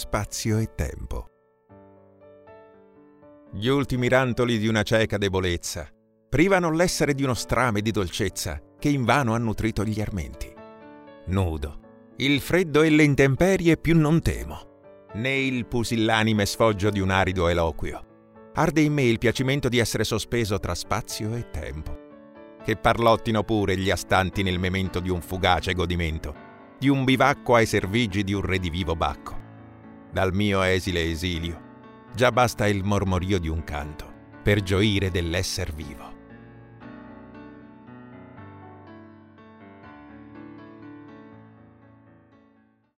spazio e tempo. Gli ultimi rantoli di una cieca debolezza privano l'essere di uno strame di dolcezza che invano ha nutrito gli armenti. Nudo, il freddo e le intemperie più non temo, né il pusillanime sfoggio di un arido eloquio. Arde in me il piacimento di essere sospeso tra spazio e tempo. Che parlottino pure gli astanti nel memento di un fugace godimento, di un bivacco ai servigi di un redivivo Bacco. Dal mio esile esilio già basta il mormorio di un canto per gioire dell'esser vivo.